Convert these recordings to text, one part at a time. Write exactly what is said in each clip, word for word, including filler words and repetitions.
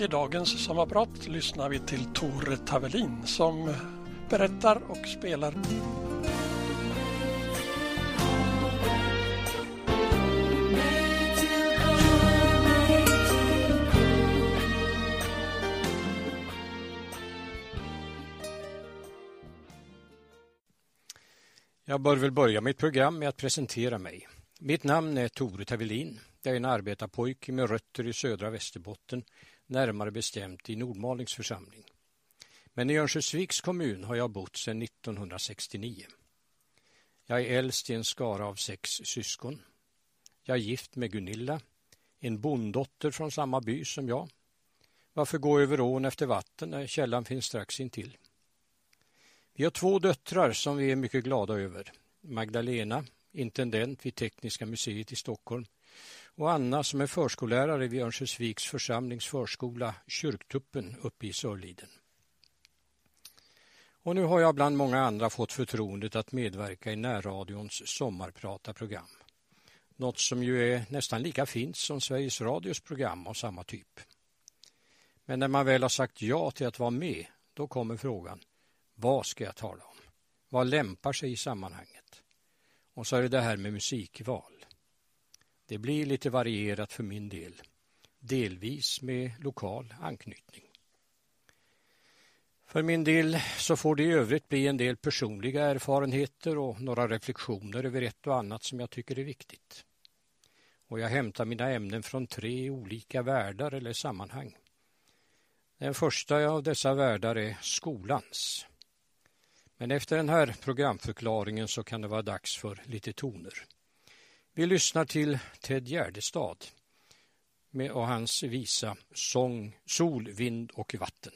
I dagens sommarprat lyssnar vi till Tore Tavelin som berättar och spelar. Jag bör väl börja mitt program med att presentera mig. Mitt namn är Tore Tavelin. Jag är en arbetarpojke med rötter i södra Västerbotten, närmare bestämt i Nordmalings församling. Men i Örnsköldsviks kommun har jag bott sedan nittonhundrasextionio. Jag är äldst i en skara av sex syskon. Jag är gift med Gunilla, en bonddotter från samma by som jag. Varför gå över ån efter vatten när källan finns strax intill? Vi har två döttrar som vi är mycket glada över. Magdalena, intendent vid Tekniska museet i Stockholm, och Anna som är förskollärare vid Örnsköldsviks församlings förskola Kyrktuppen uppe i Sörliden. Och nu har jag bland många andra fått förtroendet att medverka i närradions sommarprata-program. Något som ju är nästan lika fint som Sveriges Radios program av samma typ. Men när man väl har sagt ja till att vara med, då kommer frågan: vad ska jag tala om? Vad lämpar sig i sammanhanget? Och så är det det här med musikval. Det blir lite varierat för min del. Delvis med lokal anknytning. För min del så får det i övrigt bli en del personliga erfarenheter och några reflektioner över ett och annat som jag tycker är viktigt. Och jag hämtar mina ämnen från tre olika världar eller sammanhang. Den första av dessa världar är skolans. Men efter den här programförklaringen så kan det vara dags för lite toner. Vi lyssnar till Ted Gärdestad med och hans visa Sång, sol, vind och vatten.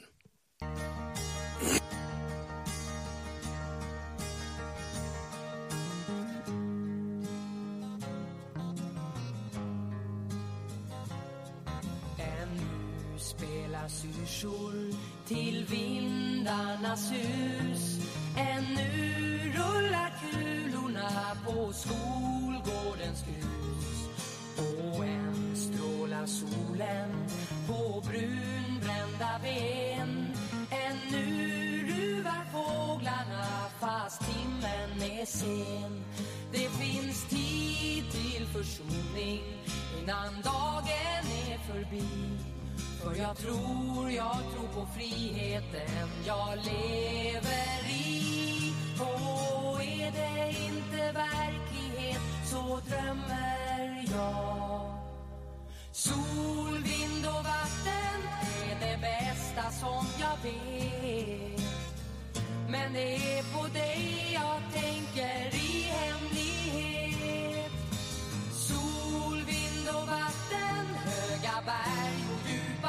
Ännu spelar syrsor till vindarnas hus. Ännu rullar kulorna på skolgårdens grus. Och än strålar solen på brunbrända ben. Ännu ruvar fåglarna fast timmen är sen. Det finns tid till försoning innan dagen är förbi. För jag tror, jag tror på friheten jag lever i. Och är det inte verklighet så drömmer jag. Sol, vind och vatten är det bästa som jag vet. Men det är på dig jag tänker i hemlighet. Sol, vind och vatten, höga berg och djupa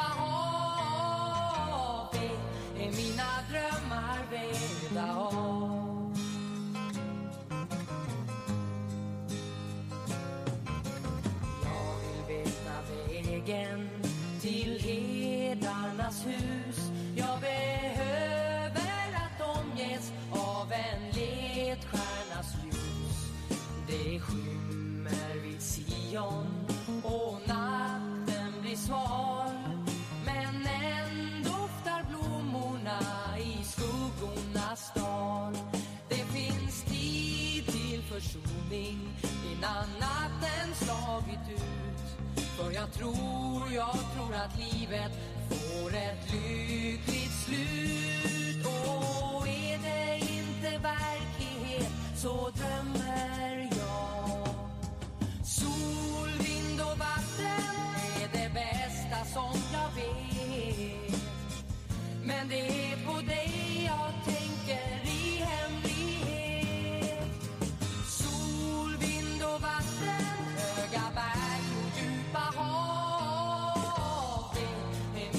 hav. Det är mina drömmar vävda av. Jag vill veta vägen till herdarnas hus. Jag behöver att omges av en ledstjärnas ljus. Det skymmer vid Sion och natten blir sval. Men än doftar blommorna i skuggornas dal. Det finns tid till försoning innan natten slagit ut. För jag tror, jag tror att livet får ett lyckligt slut. Och är det inte verklighet så drömmer jag. Sol, vind och vatten är det bästa som jag vet. Men det är på dig jag tänker i hemlighet. Sol, vind och vatten, höga berg och djupa hav. Det är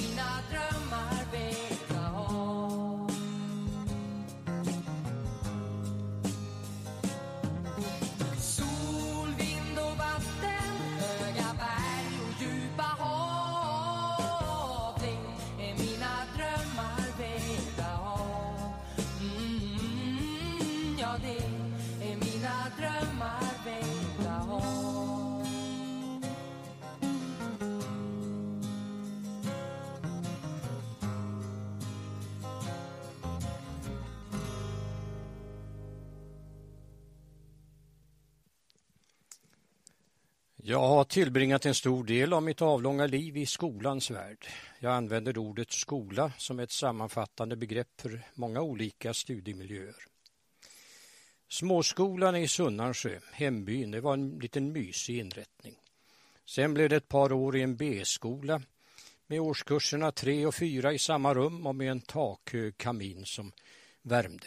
Jag har tillbringat en stor del av mitt avlånga liv i skolans värld. Jag använder ordet skola som ett sammanfattande begrepp för många olika studiemiljöer. Småskolan i Sunnansjö, hembyn, det var en liten mysig inrättning. Sen blev det ett par år i en B-skola med årskurserna tre och fyra i samma rum och med en takhög kamin som värmde.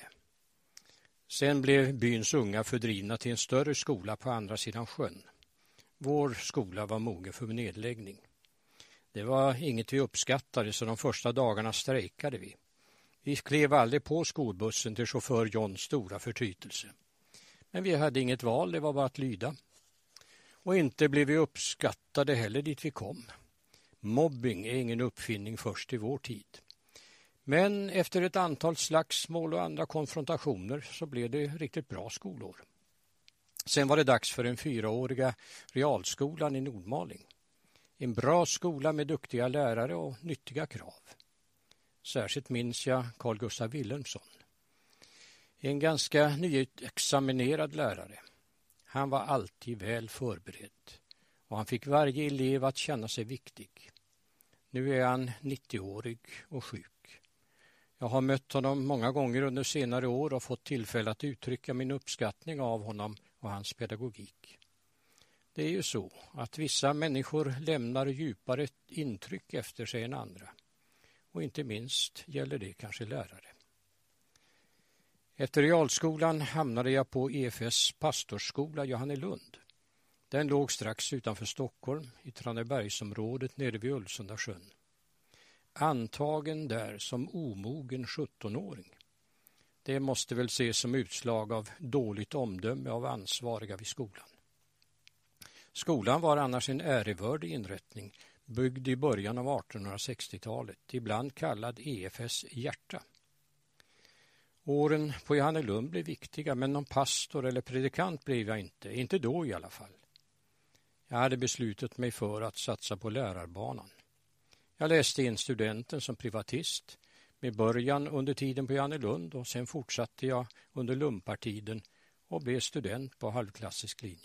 Sen blev byns unga fördrivna till en större skola på andra sidan sjön. Vår skola var mogen för nedläggning. Det var inget vi uppskattade, så de första dagarna strejkade vi. Vi klev aldrig på skolbussen till chaufför Johns stora förtrytelse. Men vi hade inget val, det var bara att lyda. Och inte blev vi uppskattade heller dit vi kom. Mobbing är ingen uppfinning först i vår tid. Men efter ett antal slagsmål och andra konfrontationer så blev det riktigt bra skolår. Sen var det dags för den fyraåriga realskolan i Nordmaling. En bra skola med duktiga lärare och nyttiga krav. Särskilt minns jag Carl Gustav Wilhelmsson. En ganska nyexaminerad lärare. Han var alltid väl förberedd och han fick varje elev att känna sig viktig. Nu är han nittioårig och sjuk. Jag har mött honom många gånger under senare år och fått tillfälle att uttrycka min uppskattning av honom och hans pedagogik. Det är ju så att vissa människor lämnar djupare intryck efter sig än andra. Och inte minst gäller det kanske lärare. Efter realskolan hamnade jag på E F S pastorsskola Johannelund. Den låg strax utanför Stockholm i Tranebergsområdet nere vid Ulvsundasjön. Antagen där som omogen sjuttonåring. Det måste väl ses som utslag av dåligt omdöme av ansvariga vid skolan. Skolan var annars en ärevördig inrättning byggd i början av artonhundrasextiotalet, ibland kallad E F S hjärta. Åren på Johannelund blev viktiga, men någon pastor eller predikant blev jag inte, inte då i alla fall. Jag hade beslutat mig för att satsa på lärarbanan. Jag läste in studenten som privatist med början under tiden på Johannelund och sen fortsatte jag under lumpartiden och blev student på halvklassisk linje.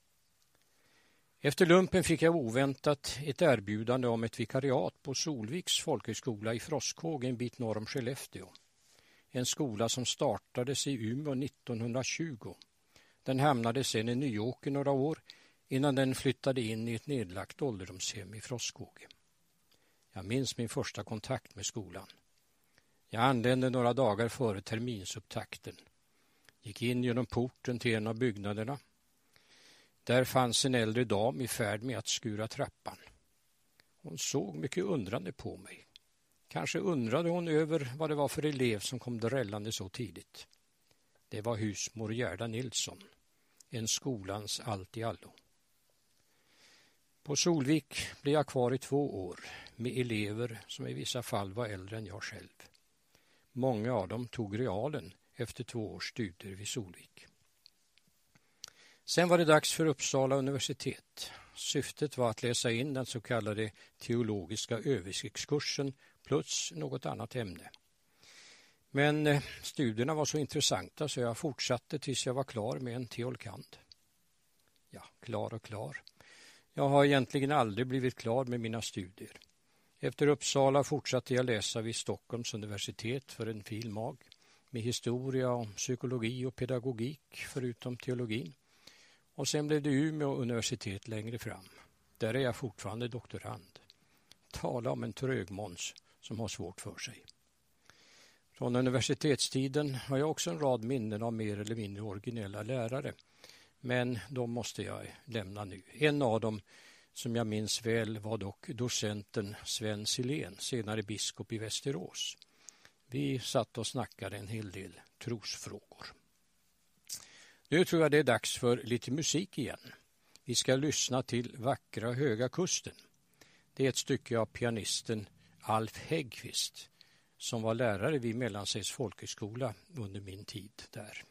Efter lumpen fick jag oväntat ett erbjudande om ett vikariat på Solviks folkhögskola i Froskhåg en bit norr om Skellefteå. En skola som startades i Umeå nittonhundratjugo. Den hamnade sedan i Nyåker några år innan den flyttade in i ett nedlagt ålderdomshem i Froskhåg. Jag minns min första kontakt med skolan. Jag anlände några dagar före terminsupptakten. Gick in genom porten till en av byggnaderna. Där fanns en äldre dam i färd med att skura trappan. Hon såg mycket undrande på mig. Kanske undrade hon över vad det var för elev som kom drällande så tidigt. Det var husmor Gerda Nilsson, en skolans allt i allo. På Solvik blev jag kvar i två år med elever som i vissa fall var äldre än jag själv. Många av dem tog realen efter två års studier vid Solvik. Sen var det dags för Uppsala universitet. Syftet var att läsa in den så kallade teologiska översiktskursen plus något annat ämne. Men studierna var så intressanta så jag fortsatte tills jag var klar med en teolkand. Ja, klar och klar. Jag har egentligen aldrig blivit klar med mina studier. Efter Uppsala fortsatte jag läsa vid Stockholms universitet för en fil. mag. Med historia om psykologi och pedagogik förutom teologin. Och sen blev det Umeå universitet längre fram. Där är jag fortfarande doktorand. Tala om en trögmåns som har svårt för sig. Från universitetstiden har jag också en rad minnen av mer eller mindre originella lärare. Men de måste jag lämna nu. En av dem som jag minns väl var dock docenten Sven Silén, senare biskop i Västerås. Vi satt och snackade en hel del trosfrågor. Nu tror jag det är dags för lite musik igen. Vi ska lyssna till Vackra höga kusten. Det är ett stycke av pianisten Alf Häggqvist som var lärare vid Mellansels folkhögskola under min tid där.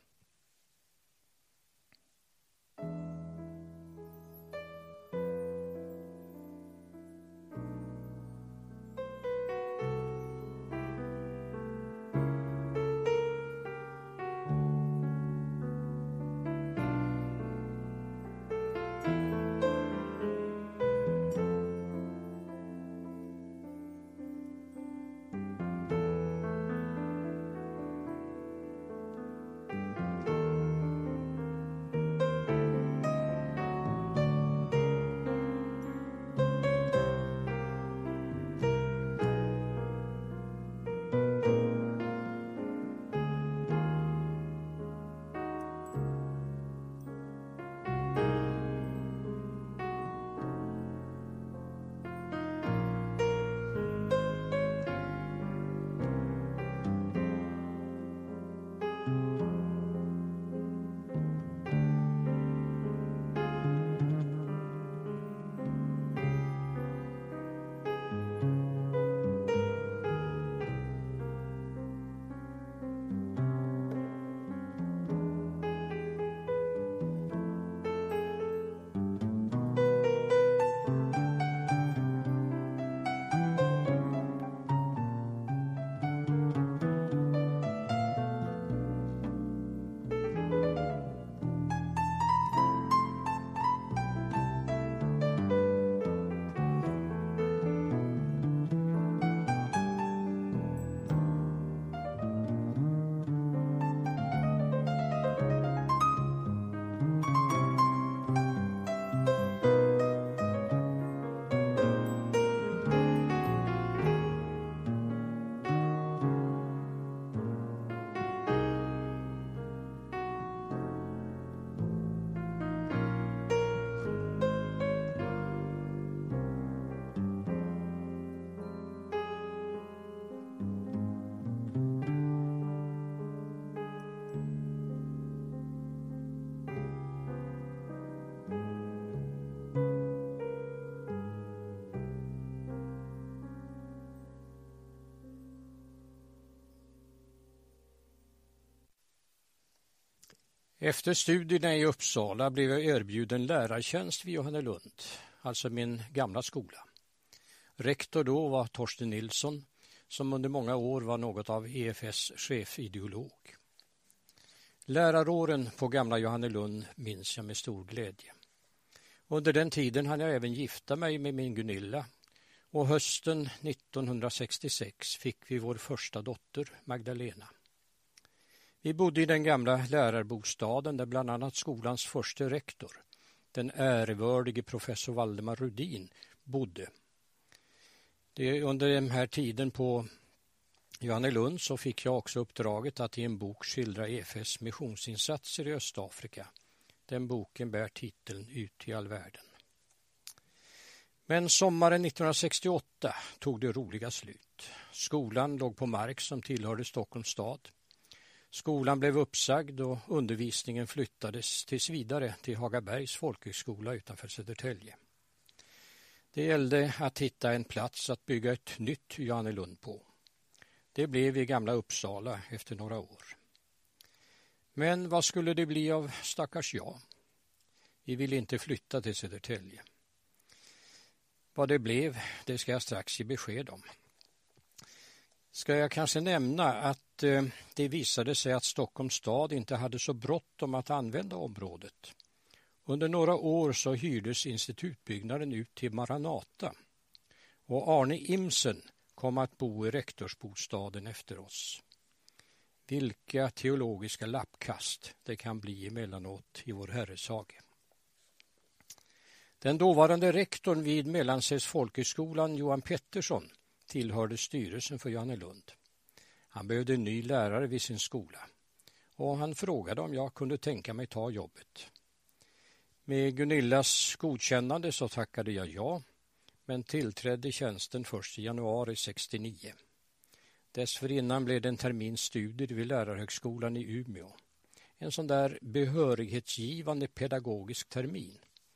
Efter studierna i Uppsala blev jag erbjuden lärartjänst vid Johannelund, alltså min gamla skola. Rektor då var Torsten Nilsson, som under många år var något av E F S chefideolog. Läraråren på gamla Johannelund minns jag med stor glädje. Under den tiden hann jag även gifta mig med min Gunilla, och hösten nittonhundrasextiosex fick vi vår första dotter, Magdalena. Vi bodde i den gamla lärarbostaden där bland annat skolans första rektor, den ärevördige professor Valdemar Rudin, bodde. Det, under den här tiden på Johannelund så fick jag också uppdraget att i en bok skildra E F S missionsinsatser i Östafrika. Den boken bär titeln Ut i all världen. Men sommaren nittonhundrasextioåtta tog det roliga slut. Skolan låg på mark som tillhörde Stockholms stad. Skolan blev uppsagd och undervisningen flyttades tills vidare till Hagabergs folkhögskola utanför Södertälje. Det gällde att hitta en plats att bygga ett nytt Johannelund på. Det blev i gamla Uppsala efter några år. Men vad skulle det bli av stackars jag? Vi ville inte flytta till Södertälje. Vad det blev, det ska jag strax ge besked om. Ska jag kanske nämna att eh, det visade sig att Stockholms stad inte hade så bråttom att använda området. Under några år så hyrdes institutbyggnaden ut till Maranata, och Arne Imsen kom att bo i rektorsbostaden efter oss. Vilka teologiska lappkast det kan bli emellanåt i vår Herres hage. Den dåvarande rektorn vid Mellansels folkhögskolan, Johan Pettersson, tillhörde styrelsen för Johannelund. Han behövde en ny lärare vid sin skola, och han frågade om jag kunde tänka mig ta jobbet. Med Gunillas godkännande så tackade jag ja, men tillträdde tjänsten först i januari sextionio. Dessförinnan blev det en termins studier vid lärarhögskolan i Umeå. En sån där behörighetsgivande pedagogisk termin.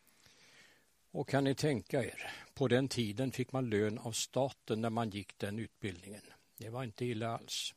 Och kan ni tänka er, på den tiden fick man lön av staten när man gick den utbildningen. Det var inte illa alls.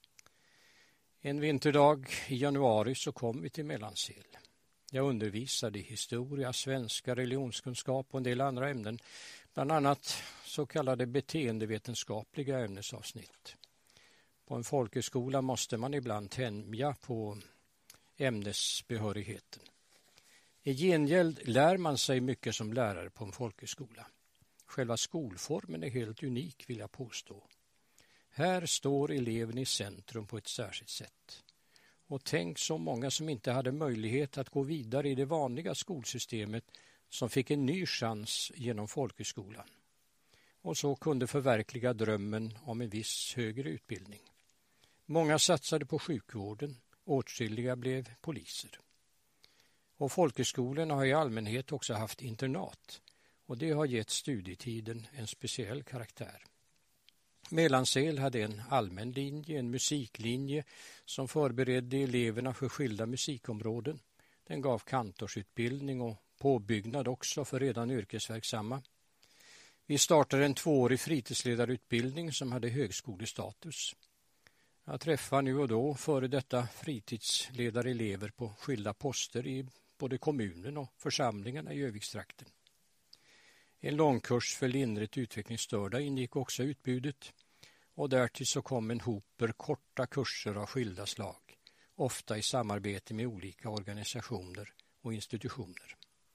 En vinterdag i januari så kom vi till Mellansel. Jag undervisade i historia, svenska, religionskunskap och en del andra ämnen. Bland annat så kallade beteendevetenskapliga ämnesavsnitt. På en folkhögskola måste man ibland tämja på ämnesbehörigheten. I gengäld lär man sig mycket som lärare på en folkhögskola. Själva skolformen är helt unik, vill jag påstå. Här står eleven i centrum på ett särskilt sätt. Och tänk så många som inte hade möjlighet att gå vidare i det vanliga skolsystemet som fick en ny chans genom folkhögskolan. Och så kunde förverkliga drömmen om en viss högre utbildning. Många satsade på sjukvården, åtskilliga blev poliser. Och folkhögskolorna har i allmänhet också haft internat, och det har gett studietiden en speciell karaktär. Mellansel hade en allmän linje, en musiklinje som förberedde eleverna för skilda musikområden. Den gav kantorsutbildning och påbyggnad också för redan yrkesverksamma. Vi startade en tvåårig fritidsledarutbildning som hade högskolestatus. Jag träffar nu och då före detta fritidsledarelever på skilda poster i både kommunen och församlingarna i Övikstrakten. En långkurs för lindrigt utvecklingsstörda ingick också i utbudet, och därtill så kom en hoper korta kurser av skilda slag, ofta i samarbete med olika organisationer och institutioner.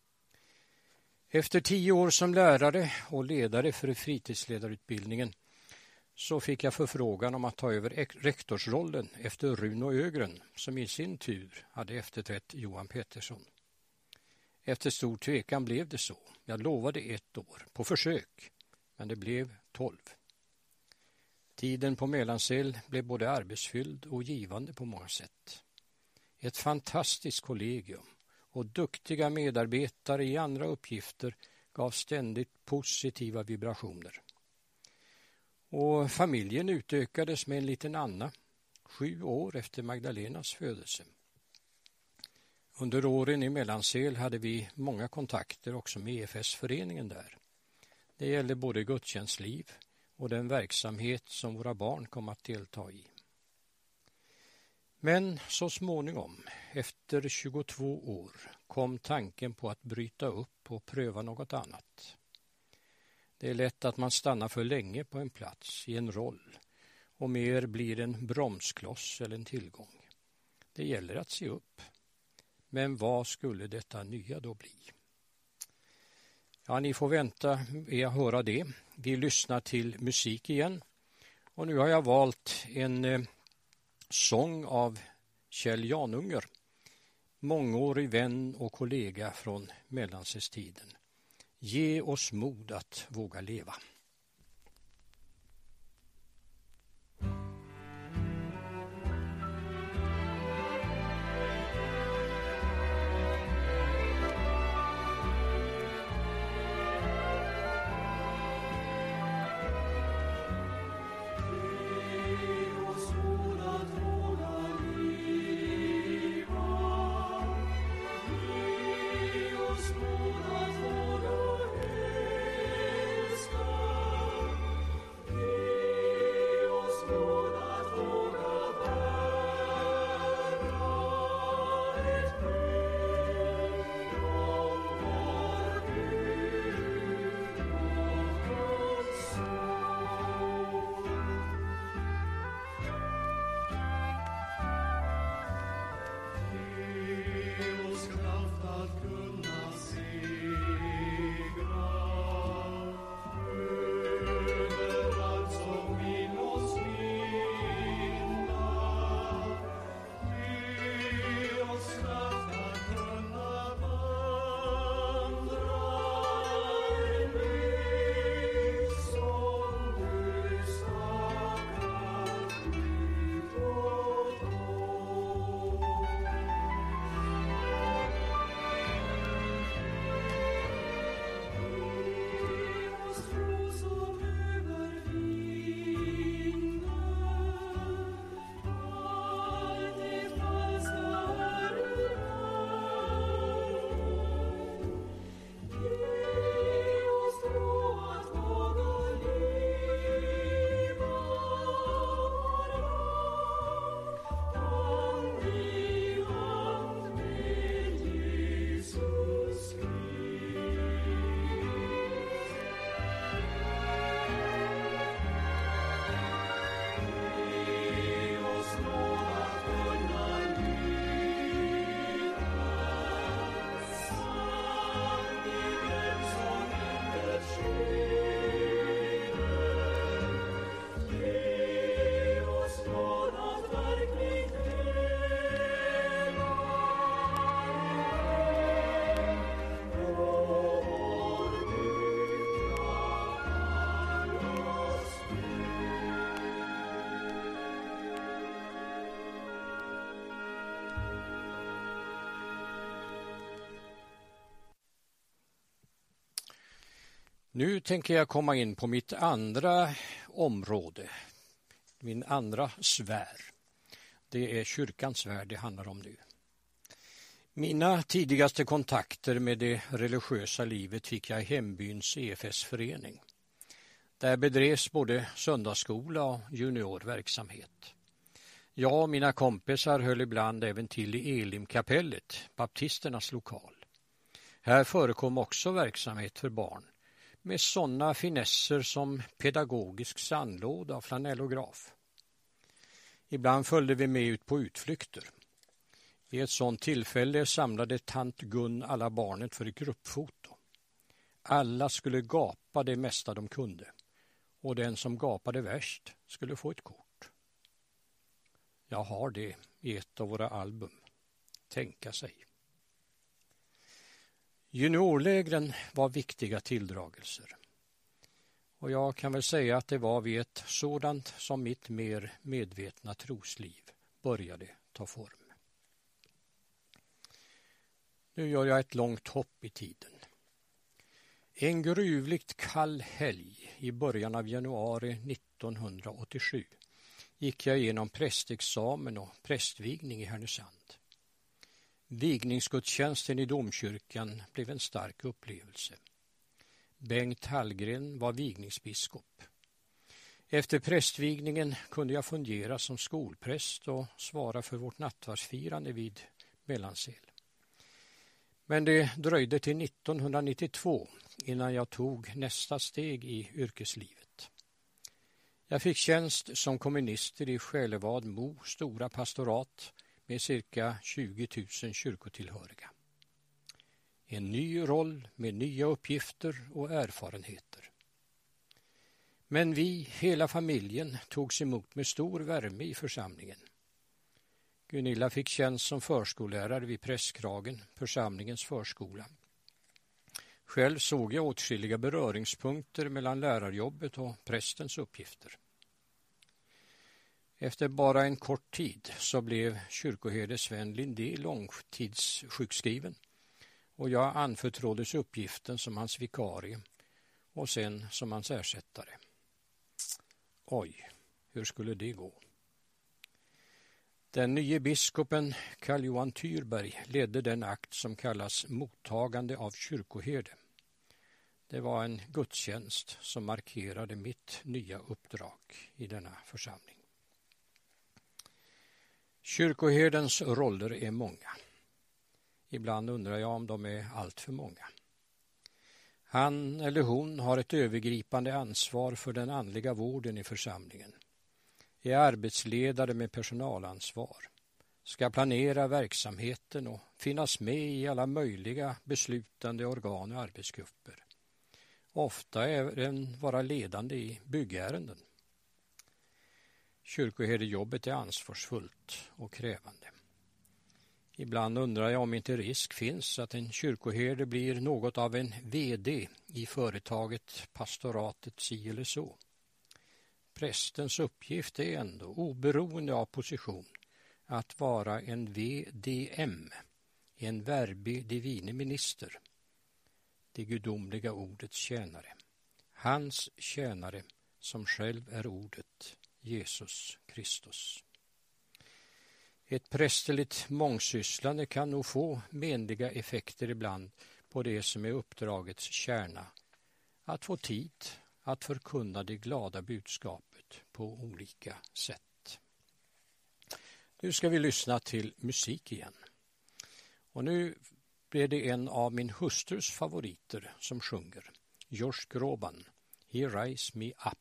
Efter tio år som lärare och ledare för fritidsledarutbildningen så fick jag förfrågan om att ta över rektorsrollen efter Runo Ögren, som i sin tur hade efterträtt Johan Pettersson. Efter stor tvekan blev det så. Jag lovade ett år på försök, men det blev tolv. Tiden på Mellansel blev både arbetsfylld och givande på många sätt. Ett fantastiskt kollegium och duktiga medarbetare i andra uppgifter gav ständigt positiva vibrationer. Och familjen utökades med en liten Anna, sju år efter Magdalenas födelse. Under åren i Mellansel hade vi många kontakter också med E F S-föreningen där. Det gällde både gudstjänstliv och den verksamhet som våra barn kom att delta i. Men så småningom, efter tjugotvå år, kom tanken på att bryta upp och pröva något annat. Det är lätt att man stannar för länge på en plats, i en roll, och mer blir en bromskloss eller en tillgång. Det gäller att se upp. Men vad skulle detta nya då bli? Ja, ni får vänta med att höra det. Vi lyssnar till musik igen. Och nu har jag valt en eh, sång av Kjell Janunger, mångårig vän och kollega från mellankrigstiden. Ge oss mod att våga leva. Nu tänker jag komma in på mitt andra område, min andra sfär. Det är kyrkans sfär det handlar om nu. Mina tidigaste kontakter med det religiösa livet fick jag i hembyns E F S-förening. Där bedrevs både söndagsskola och juniorverksamhet. Jag och mina kompisar höll ibland även till i Elimkapellet, baptisternas lokal. Här förekom också verksamhet för barn med sådana finesser som pedagogisk sandlåda och flanellograf. Ibland följde vi med ut på utflykter. I ett sådant tillfälle samlade tant Gun alla barnen för ett gruppfoto. Alla skulle gapa det mesta de kunde, och den som gapade värst skulle få ett kort. Jag har det i ett av våra album. Tänka sig. Juniorlägren var viktiga tilldragelser. Och jag kan väl säga att det var vid ett sådant som mitt mer medvetna trosliv började ta form. Nu gör jag ett långt hopp i tiden. En gruvligt kall helg i början av januari nittonhundraåttiosju gick jag igenom prästexamen och prästvigning i Härnösand. Vigningsgudstjänsten i domkyrkan blev en stark upplevelse. Bengt Hallgren var vigningsbiskop. Efter prästvigningen kunde jag fungera som skolpräst och svara för vårt nattvardsfirande vid Mellansel. Men det dröjde till nittonhundranittiotvå innan jag tog nästa steg i yrkeslivet. Jag fick tjänst som komminister i Själevad Mo stora pastorat med cirka tjugo tusen kyrkotillhöriga. En ny roll med nya uppgifter och erfarenheter. Men vi, hela familjen, togs emot med stor värme i församlingen. Gunilla fick tjänst som förskollärare vid Prästkragen, församlingens förskola. Själv såg jag åtskilliga beröringspunkter mellan lärarjobbet och prästens uppgifter. Efter bara en kort tid så blev kyrkoherde Sven Lindé långtidssjukskriven och jag anförtråddes uppgiften som hans vikarie och sen som hans ersättare. Oj, hur skulle det gå? Den nye biskopen Karl Johan Tyrberg ledde den akt som kallas mottagande av kyrkoherde. Det var en gudstjänst som markerade mitt nya uppdrag i denna församling. Kyrkoherdens roller är många. Ibland undrar jag om de är allt för många. Han eller hon har ett övergripande ansvar för den andliga vården i församlingen. Är arbetsledare med personalansvar. Ska planera verksamheten och finnas med i alla möjliga beslutande organ och arbetsgrupper. Ofta även vara ledande i byggärenden. Kyrkoherdejobbet är ansvarsfullt och krävande. Ibland undrar jag om inte risk finns att en kyrkoherde blir något av en vd i företaget pastoratet si eller så. Prästens uppgift är ändå, oberoende av position, att vara en V D M, en verbi divine minister, det gudomliga ordets tjänare. Hans tjänare som själv är ordet, Jesus Kristus. Ett prästerligt mångsysslande kan nog få menliga effekter ibland på det som är uppdragets kärna. Att få tid att förkunna det glada budskapet på olika sätt. Nu ska vi lyssna till musik igen. Och nu blir det en av min hustrus favoriter som sjunger. Josh Groban, He Rise Me Up.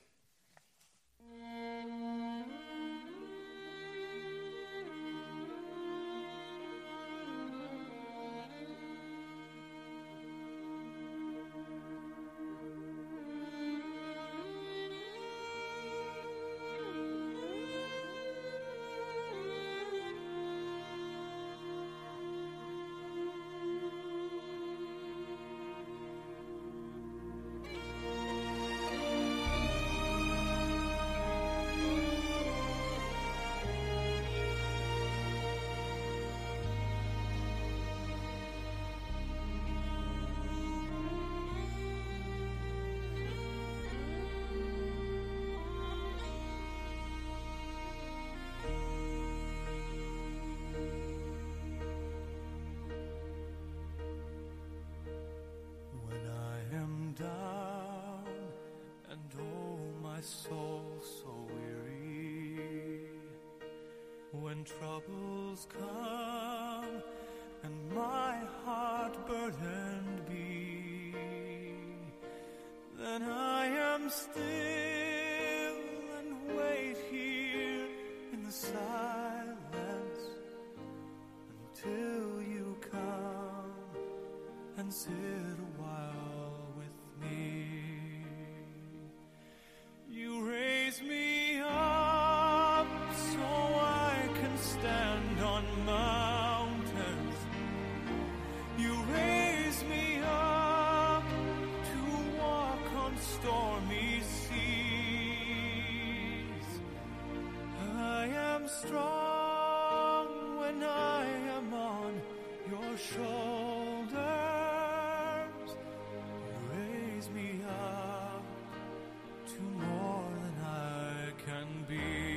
Troubles come and my heart burdened be, then I am still and wait here in the silence until you come and sit a while with me. You raise me up so I can stand on mountains. You raise me up to walk on stormy seas. I am strong when I am on your shoulders. You raise me up to more than I can be.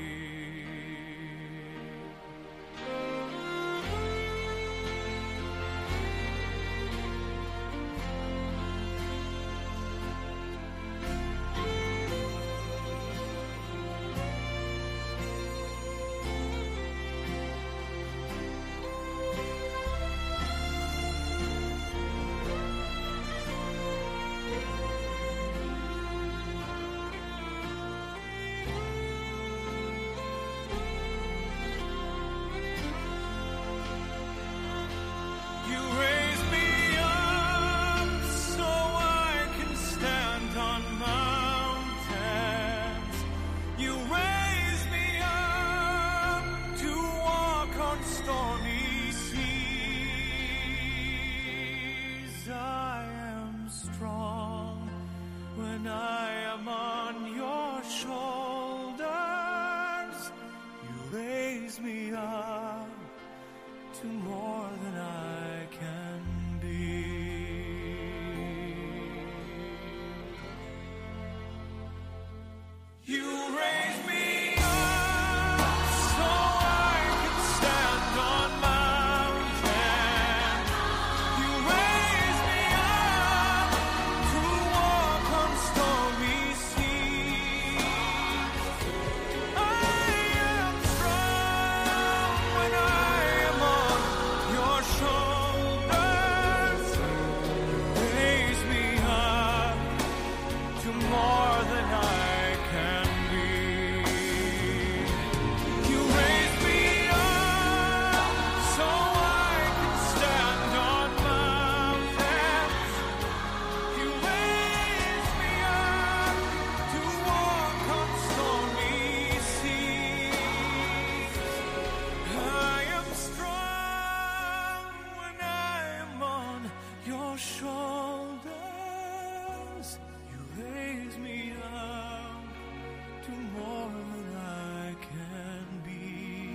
more than I can be.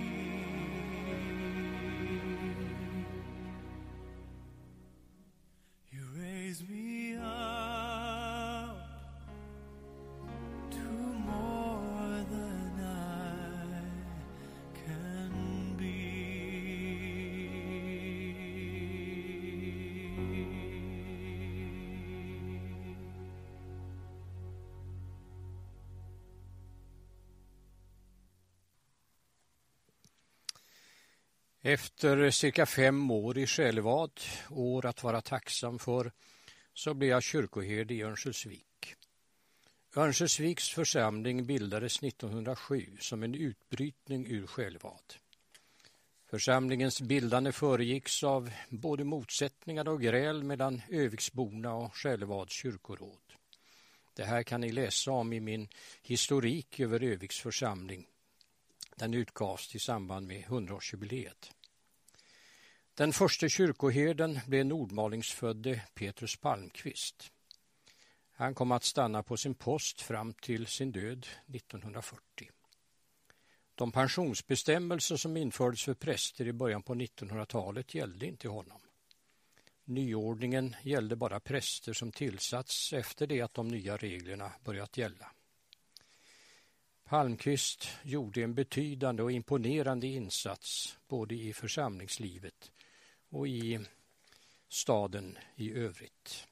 You raise me up to more than I can be. Efter cirka fem år i Själevad, år att vara tacksam för, så blev jag kyrkoherde i Örnsköldsvik. Örnsköldsviks församling bildades nittonhundrasju som en utbrytning ur Själevad. Församlingens bildande föregicks av både motsättningar och gräl mellan Öviksborna och Själevads kyrkoråd. Det här kan ni läsa om i min historik över Öviks församling. Den utgavs i samband med hundraårsjubileet. Den första kyrkoherden blev nordmalingsfödde Petrus Palmqvist. Han kom att stanna på sin post fram till sin död nittonhundrafyrtio. De pensionsbestämmelser som infördes för präster i början på nittonhundratalet gällde inte honom. Nyordningen gällde bara präster som tillsatts efter det att de nya reglerna börjat gälla. Palmqvist gjorde en betydande och imponerande insats både i församlingslivet och i staden i övrigt.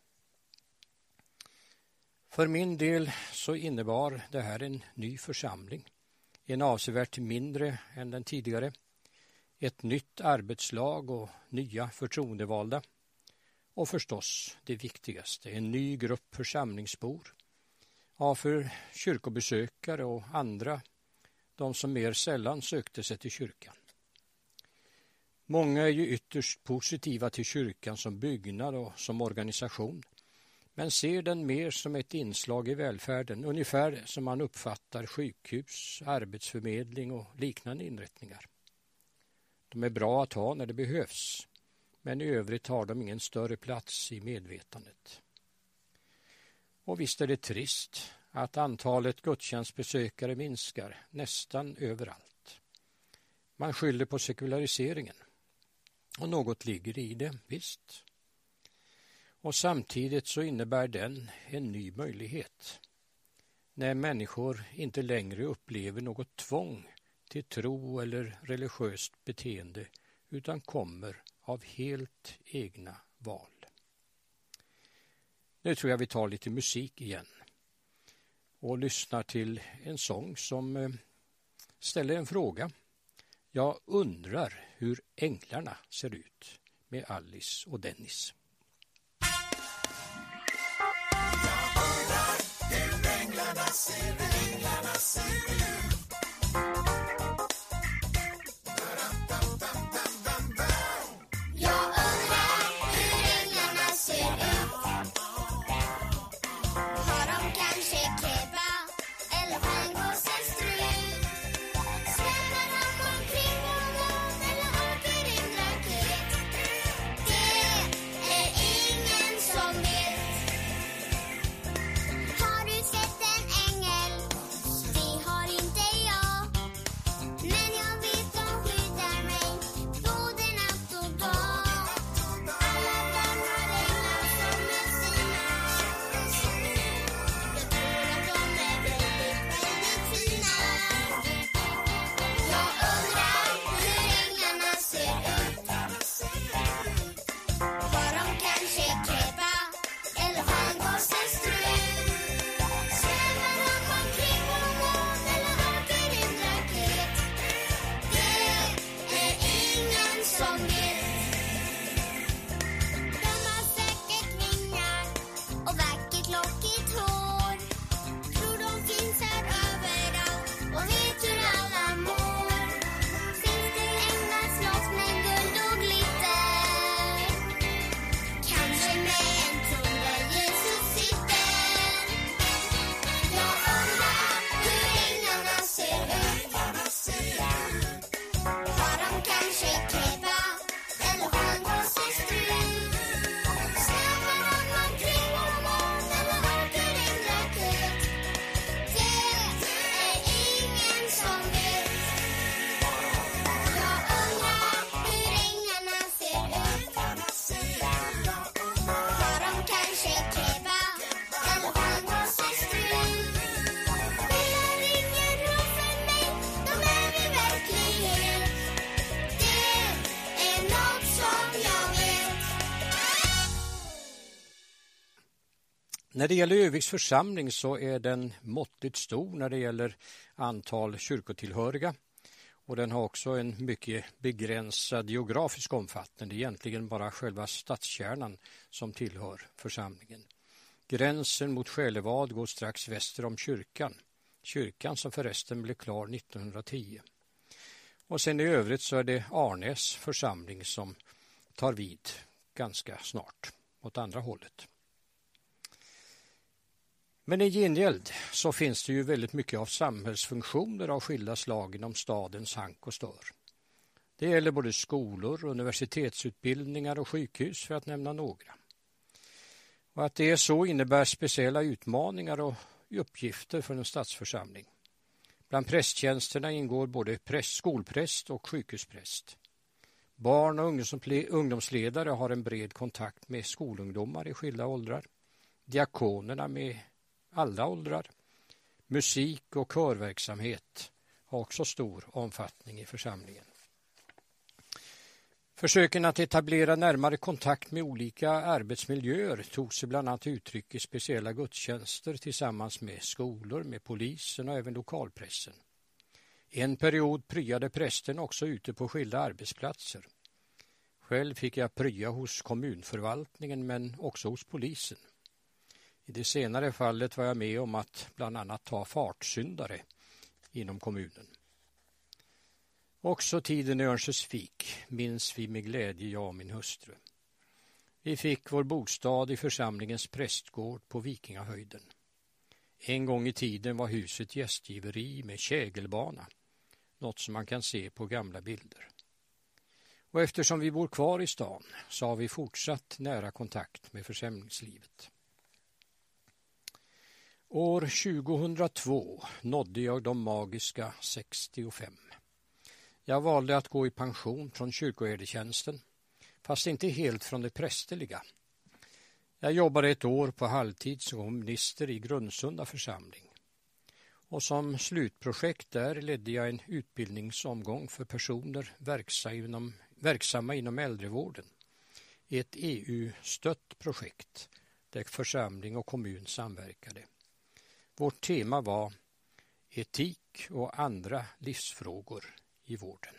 För min del så innebar det här en ny församling, en avsevärt mindre än den tidigare, ett nytt arbetslag och nya förtroendevalda och förstås det viktigaste, en ny grupp församlingsbor. Ja, för kyrkobesökare och andra, de som mer sällan sökte sig till kyrkan. Många är ju ytterst positiva till kyrkan som byggnad och som organisation, men ser den mer som ett inslag i välfärden, ungefär som man uppfattar sjukhus, arbetsförmedling och liknande inrättningar. De är bra att ha när det behövs, men i övrigt har de ingen större plats i medvetandet. Och visst är det trist att antalet gudstjänstbesökare minskar nästan överallt. Man skyller på sekulariseringen. Och något ligger i det, visst. Och samtidigt så innebär den en ny möjlighet. När människor inte längre upplever något tvång till tro eller religiöst beteende utan kommer av helt egna val. Nu tror jag vi tar lite musik igen och lyssnar till en sång som ställer en fråga. Jag undrar hur änglarna ser ut med Alice och Dennis. Jag undrar hur änglarna ser ut, änglarna ser ut. Jag undrar hur änglarna ser ut. Har de kanske kebba eller stjärngåsestrut? Svävar de omkring någon eller åker in raket? Det är ingen som vet. Har du sett en ängel? Det har inte När det gäller Öviks församling så är den måttligt stor när det gäller antal kyrkotillhöriga. Och den har också en mycket begränsad geografisk omfattning. Det är egentligen bara själva stadskärnan som tillhör församlingen. Gränsen mot Själevad går strax väster om kyrkan. Kyrkan som förresten blev klar nittonhundratio. Och sen i övrigt så är det Arnäs församling som tar vid ganska snart åt andra hållet. Men i gengäld så finns det ju väldigt mycket av samhällsfunktioner av skilda slag inom stadens hank och stör. Det gäller både skolor, universitetsutbildningar och sjukhus för att nämna några. Och att det är så innebär speciella utmaningar och uppgifter för en stadsförsamling. Bland prästtjänsterna ingår både präst, skolpräst och sjukhuspräst. Barn- och ungdomsledare har en bred kontakt med skolungdomar i skilda åldrar. Diakonerna med alla åldrar. Musik- och körverksamhet har också stor omfattning i församlingen. Försöken att etablera närmare kontakt med olika arbetsmiljöer tog sig bland annat uttryck i speciella gudstjänster tillsammans med skolor, med polisen och även lokalpressen. En period pryade prästen också ute på skilda arbetsplatser. Själv fick jag prya hos kommunförvaltningen men också hos polisen. I det senare fallet var jag med om att bland annat ta fartsyndare inom kommunen. Också tiden i Örnsköldsvik minns vi med glädje, jag och min hustru. Vi fick vår bostad i församlingens prästgård på Vikingahöjden. En gång i tiden var huset gästgiveri med kägelbana, något som man kan se på gamla bilder. Och eftersom vi bor kvar i stan så har vi fortsatt nära kontakt med församlingslivet. År tjugohundratvå nådde jag de magiska sextiofem. Jag valde att gå i pension från kyrkoherdetjänsten, fast inte helt från det prästerliga. Jag jobbade ett år på halvtid som minister i Grundsunda församling. Och som slutprojekt där ledde jag en utbildningsomgång för personer verksamma inom, verksamma inom äldrevården. Ett E U-stött projekt där församling och kommun samverkade. Vårt tema var etik och andra livsfrågor i vården.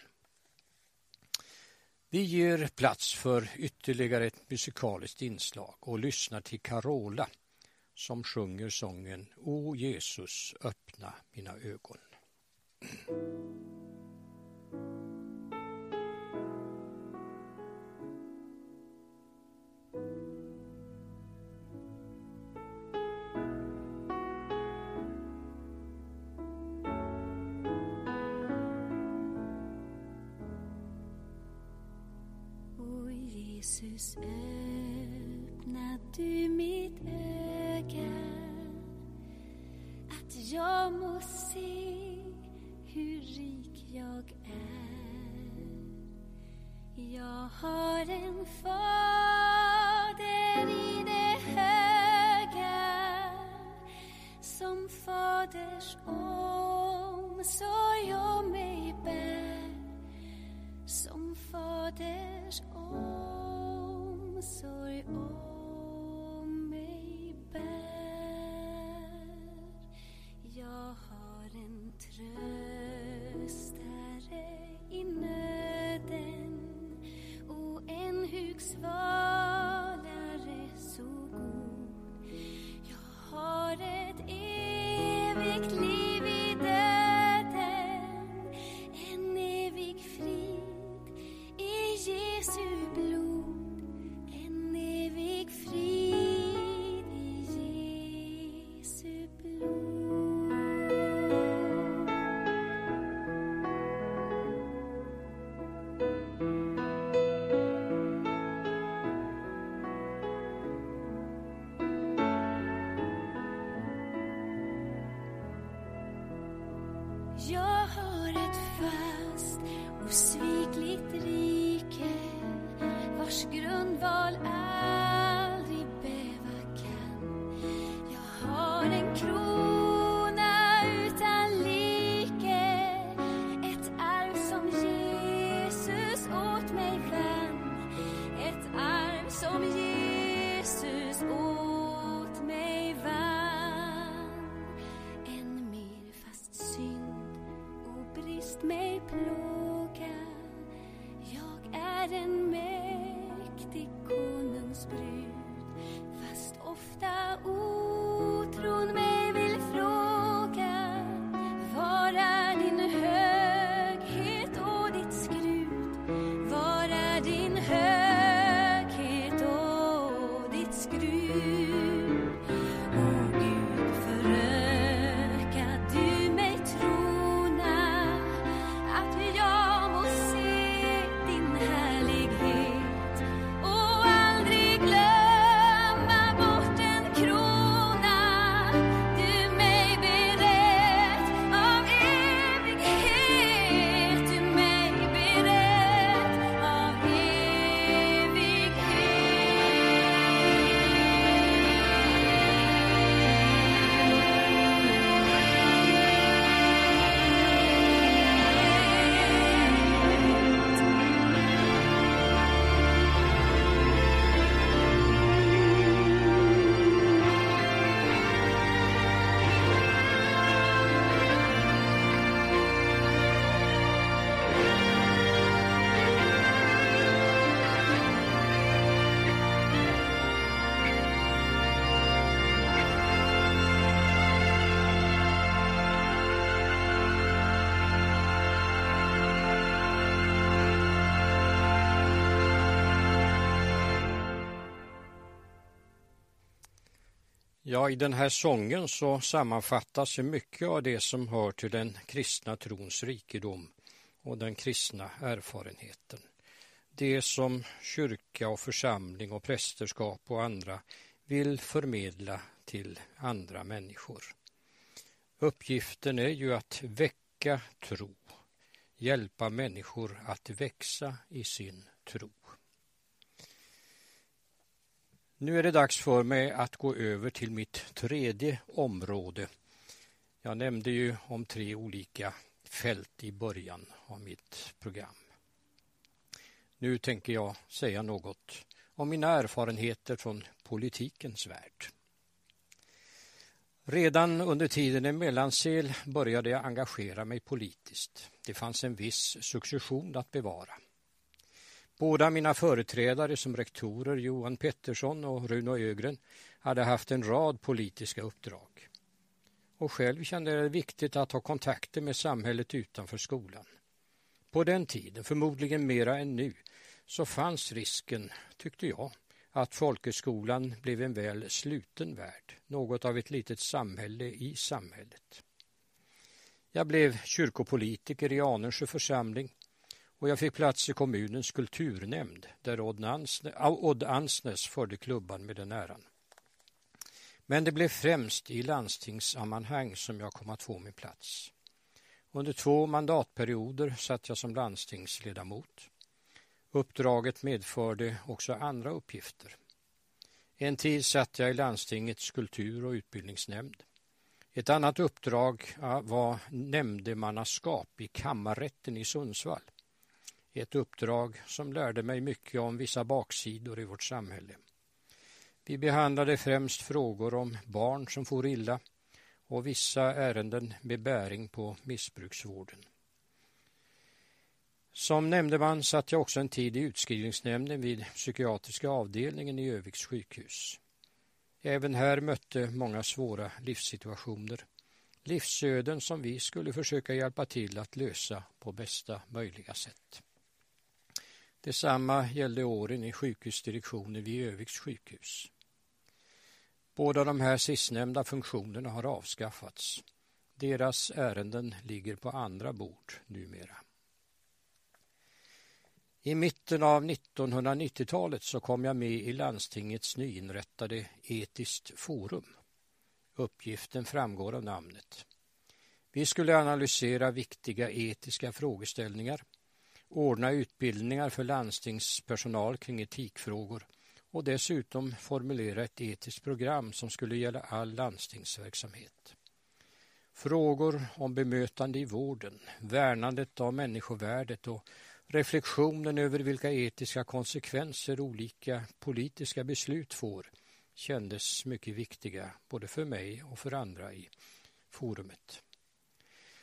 Vi ger plats för ytterligare ett musikaliskt inslag och lyssnar till Carola som sjunger sången O Jesus, öppna mina ögon. Jesus, öppna du mitt öga att jag må se hur rik jag är. Jag har en fader i det höga som faders omsorg om mig bär, som faders omsorg om mig bär. Jag har en tröstare i nöden och en hugsvalare så god. Jag har ett evigt liv i döden, en evig frid i Jesu blod, en evig frid i Jesu blod. Jag har ett fast och svikligt rike vars grundval aldrig bäva kan. Jag har en krona utan like, ett arv som Jesus åt mig vann, ett arv som Jesus åt mig vann. visst mig plåga. Jag är en mäktig konungs brud, fast ofta otron mig vill fråga. Var är din höghet och ditt skrud? Var är din höghet och ditt skrud? O Gud, föröka du mig trona, att jag må se din härlighet och aldrig glömma bort en krona. Du mig berett av evighet, du mig berett av Ja, i den här sången så sammanfattas ju mycket av det som hör till den kristna trons rikedom och den kristna erfarenheten. Det som kyrka och församling och prästerskap och andra vill förmedla till andra människor. Uppgiften är ju att väcka tro, hjälpa människor att växa i sin tro. Nu är det dags för mig att gå över till mitt tredje område. Jag nämnde ju om tre olika fält i början av mitt program. Nu tänker jag säga något om mina erfarenheter från politikens värld. Redan under tiden i Mellansel började jag engagera mig politiskt. Det fanns en viss succession att bevara. Båda mina företrädare som rektorer, Johan Pettersson och Runo Ögren, hade haft en rad politiska uppdrag. Och själv kände jag det viktigt att ha kontakter med samhället utanför skolan. På den tiden, förmodligen mera än nu, så fanns risken, tyckte jag, att folkhögskolan blev en väl sluten värld, något av ett litet samhälle i samhället. Jag blev kyrkopolitiker i Anundsjö församling och jag fick plats i kommunens kulturnämnd där Odd Ansnes förde klubban med den äran. Men det blev främst i landstingssammanhang som jag kom att få min plats. Under två mandatperioder satt jag som landstingsledamot. Uppdraget medförde också andra uppgifter. En tid satt jag i landstingets kultur- och utbildningsnämnd. Ett annat uppdrag var nämndemannaskap i kammarrätten i Sundsvall. Ett uppdrag som lärde mig mycket om vissa baksidor i vårt samhälle. Vi behandlade främst frågor om barn som får illa och vissa ärenden med bäring på missbruksvården. Som nämndeman satt jag också en tid i utskrivningsnämnden vid psykiatriska avdelningen i Öviks sjukhus. Även här mötte många svåra livssituationer. Livsöden som vi skulle försöka hjälpa till att lösa på bästa möjliga sätt. Detsamma gällde åren i sjukhusdirektionen vid Öviks sjukhus. Båda de här sistnämnda funktionerna har avskaffats. Deras ärenden ligger på andra bord numera. I mitten av nittonhundranittiotalet så kom jag med i landstingets nyinrättade etiskt forum. Uppgiften framgår av namnet. Vi skulle analysera viktiga etiska frågeställningar, ordna utbildningar för landstingspersonal kring etikfrågor och dessutom formulera ett etiskt program som skulle gälla all landstingsverksamhet. Frågor om bemötande i vården, värnandet av människovärdet och reflektionen över vilka etiska konsekvenser olika politiska beslut får kändes mycket viktiga både för mig och för andra i forumet.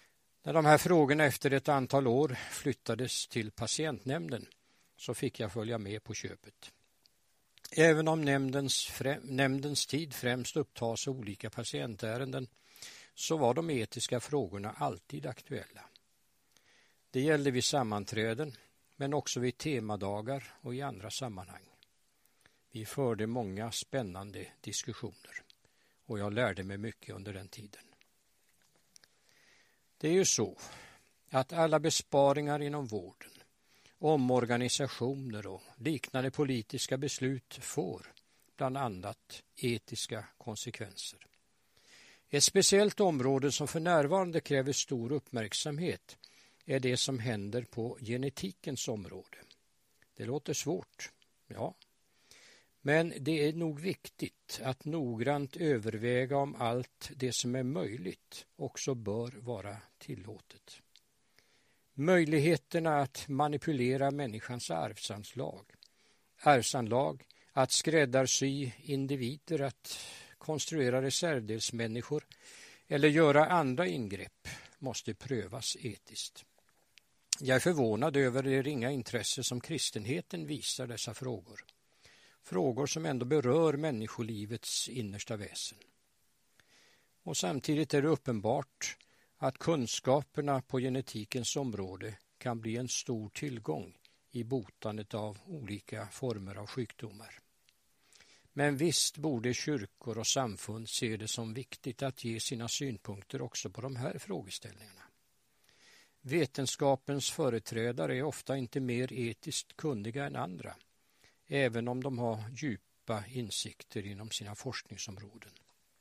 När de här frågorna efter ett antal år flyttades till patientnämnden så fick jag följa med på köpet. Även om nämndens, främ, nämndens tid främst upptas av olika patientärenden så var de etiska frågorna alltid aktuella. Det gällde vid sammanträden men också vid temadagar och i andra sammanhang. Vi förde många spännande diskussioner och jag lärde mig mycket under den tiden. Det är ju så att alla besparingar inom vården, omorganisationer och liknande politiska beslut får bland annat etiska konsekvenser. Ett speciellt område som för närvarande kräver stor uppmärksamhet är det som händer på genetikens område. Det låter svårt, ja. Men det är nog viktigt att noggrant överväga om allt det som är möjligt också bör vara tillåtet. Möjligheterna att manipulera människans arvsanlag, arvsanlag, att skräddarsy individer, att konstruera reservdelsmänniskor eller göra andra ingrepp måste prövas etiskt. Jag är förvånad över det ringa intresse som kristenheten visar dessa frågor. Frågor som ändå berör människolivets innersta väsen. Och samtidigt är det uppenbart att kunskaperna på genetikens område kan bli en stor tillgång i botandet av olika former av sjukdomar. Men visst borde kyrkor och samfund se det som viktigt att ge sina synpunkter också på de här frågeställningarna. Vetenskapens företrädare är ofta inte mer etiskt kunniga än andra, även om de har djupa insikter inom sina forskningsområden.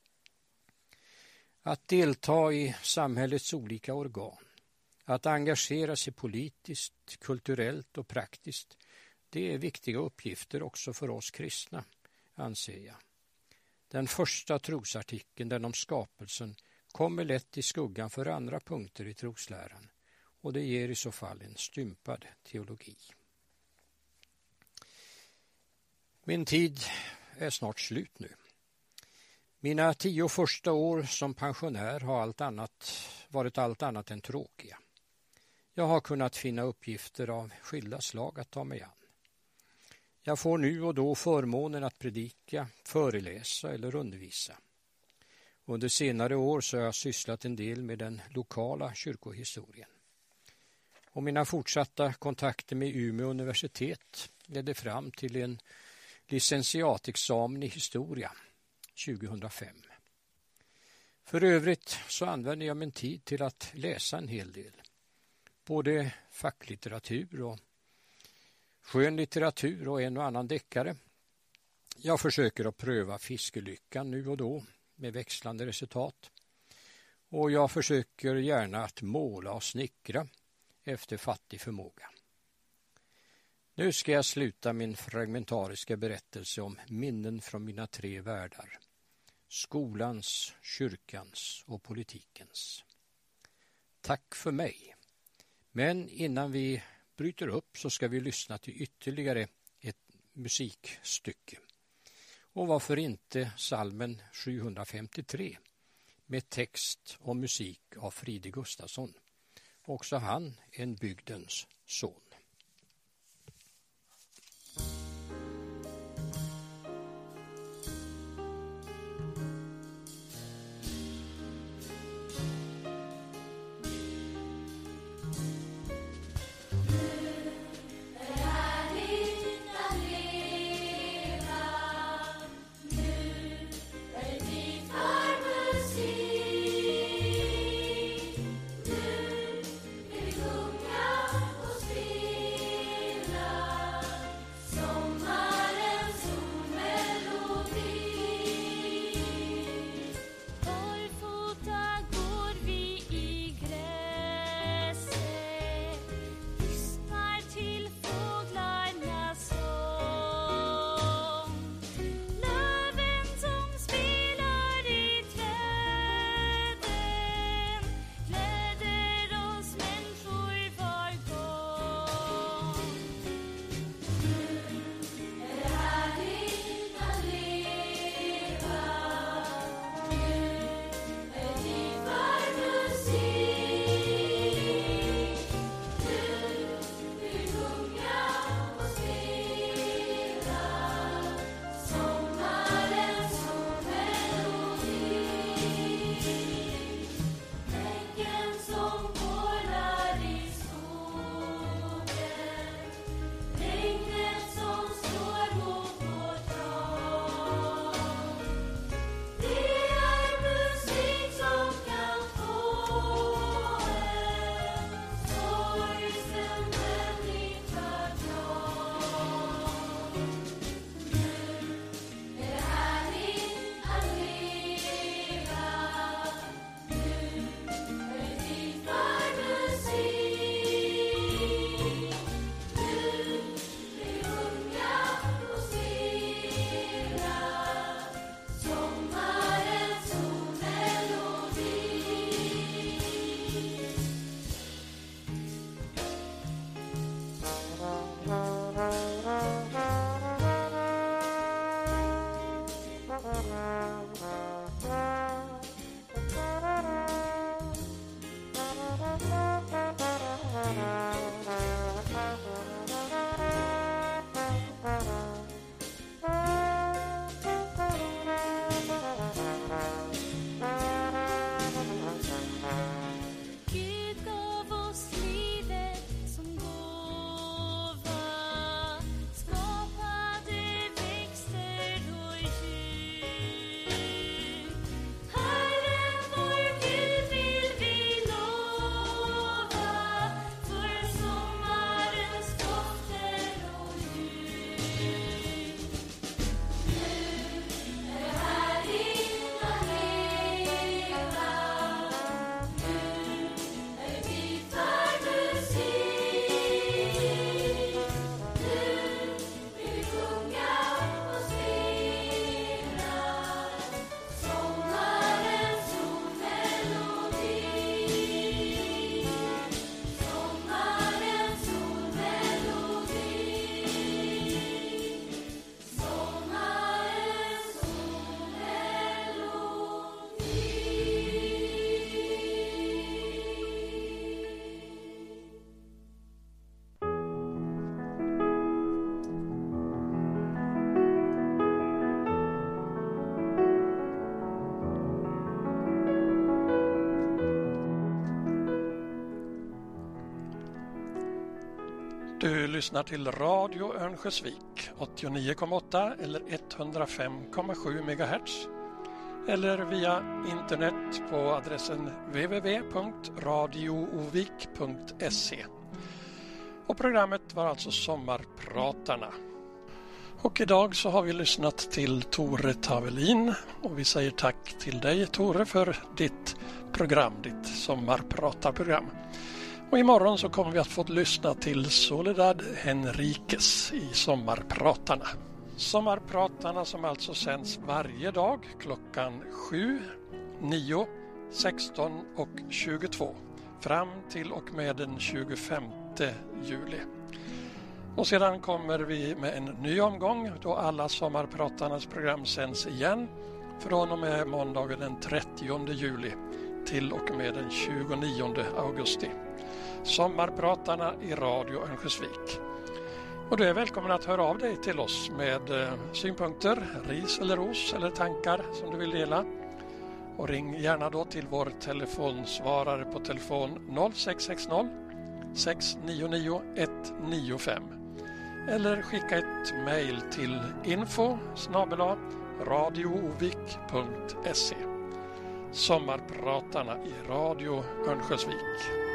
Att delta i samhällets olika organ, att engagera sig politiskt, kulturellt och praktiskt, det är viktiga uppgifter också för oss kristna, anser jag. Den första trosartikeln, den om skapelsen, kommer lätt i skuggan för andra punkter i trosläran, och det ger i så fall en stympad teologi. Min tid är snart slut nu. Mina tio första år som pensionär har allt annat, varit allt annat än tråkiga. Jag har kunnat finna uppgifter av skilda slag att ta mig an. Jag får nu och då förmånen att predika, föreläsa eller undervisa. Under senare år så har jag sysslat en del med den lokala kyrkohistorien. Och mina fortsatta kontakter med Umeå universitet ledde fram till en licentiatexamen i historia tjugohundrafem. För övrigt så använder jag min tid till att läsa en hel del. Både facklitteratur och skönlitteratur och en och annan deckare. Jag försöker att pröva fiskelyckan nu och då med växlande resultat. Och jag försöker gärna att måla och snickra efter fattig förmåga. Nu ska jag sluta min fragmentariska berättelse om minnen från mina tre världar. Skolans, kyrkans och politikens. Tack för mig. Men innan vi bryter upp så ska vi lyssna till ytterligare ett musikstycke. Och varför inte psalmen sjuhundrafemtiotre med text och musik av Fride Gustafsson. Också han en bygdens son. Sjunga och spela. Du lyssnar till Radio Örnsköldsvik åttionio komma åtta eller etthundrafem komma sju megahertz eller via internet på adressen w w w punkt radioovik punkt se. Och programmet var alltså Sommarpratarna. Och idag så har vi lyssnat till Tore Tavelin och vi säger tack till dig Tore för ditt program, ditt sommarpratarprogram. Och imorgon så kommer vi att få lyssna till Soledad Henriquez i Sommarpratarna. Sommarpratarna som alltså sänds varje dag klockan sju, nio, sexton och tjugotvå fram till och med den tjugofemte juli. Och sedan kommer vi med en ny omgång då alla Sommarpratarnas program sänds igen från och med måndagen den trettionde juli till och med den tjugonionde augusti. Sommarpratarna i Radio Örnsköldsvik. Och du är välkommen att höra av dig till oss med eh, synpunkter, ris eller ros eller tankar som du vill dela. Och ring gärna då till vår telefonsvarare på telefon noll sex sex noll, sex nio nio, ett nio fem. Eller skicka ett mejl till info snabel-a radioovik punkt se. Sommarpratarna i Radio Örnsköldsvik.